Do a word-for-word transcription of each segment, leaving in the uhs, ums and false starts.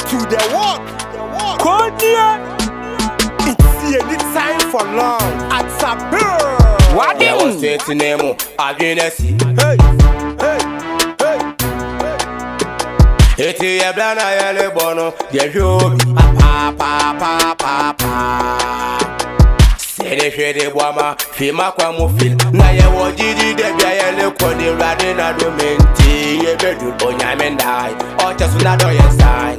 to the work. Kodia. It's any time for long. At Sabir. What they was saying to Nemo? I didn't see. Hey, hey, hey. It's a blana yellow bono. The show pa pa pa pa pa. Say the shady woman, Fima Quamofil. Now you watch it, the Bible, Cody, Radin, Adumenti, a bedroom, Onyamendai, or just another sign.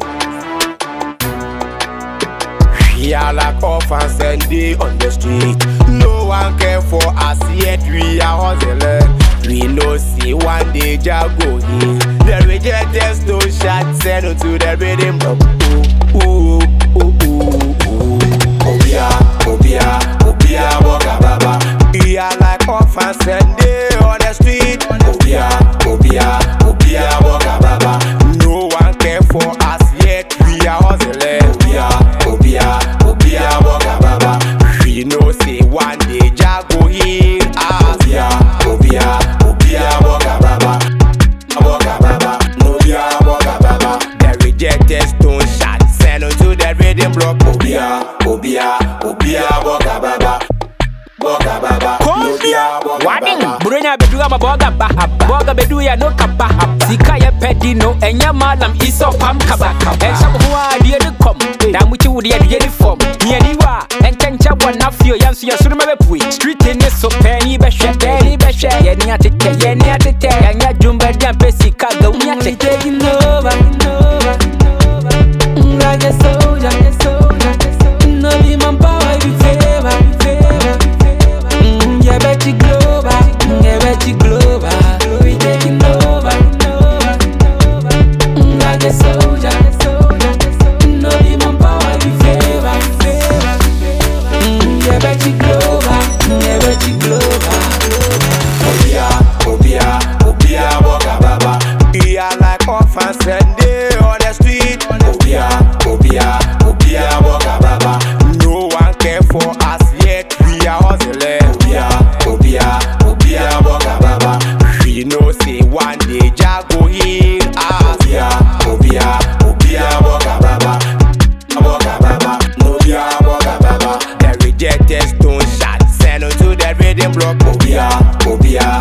We are like orphans and they on the street. No one care for us yet, we are hustling. We know see one day Jago here. The rejected no shot send to the rhythm block. Ooh, ooh, ooh, ooh, ooh. Obia, Obia, Obia, Boga Baba. We are like orphans and they on the street. Obia, Obia, Obia, Boga Baba. No one care for us yet, we are hustling. Obia, Obia, Obia, Boga Baba. We know say one day Jago here. Obia, Obia, Obia, Boga Baba. Boga Baba, Obia, Boga Baba. The rejected stone shot send to the rhythm block. Obia, Obia, Obia, Boga Baba. Boga Baba, Obia, Boga Baba. Brunya bedu ama boga ba. Boga bedu ya no kaba. Sika ya pedi no enya malam iso pam kaba. Ensha huwa die de kom. Na muchi wudi ya die form. Ni aniwa enkencha wana fio yansu ya suru mebepui. Street in so penny be hwe penny be hwe. Ye ni atete ye ni atete. Yanya jumba dia pesi kaga unya tete nova nova. Like a soldier, soldier. No be man power be favor, favor. Yeah, bet you global, yeah, bet you global. We taking over, like a soldier, no be man power, we favor, favor. Yeah, bet you global, yeah, bet you global. Obia, Obia, Obia, Boga Baba. We are like orphans and they on the street. Obia, Obia, Obia, Boga Baba. No one care for us yet, we are hustling. Obia, Obia, Obia, Boga Baba. We know say one day Jago here. Obia, Obia, Obia, Boga Baba. Boga Baba, Obia, Boga Baba. The rejected stone shot send to the rhythm block. Obia, Obia.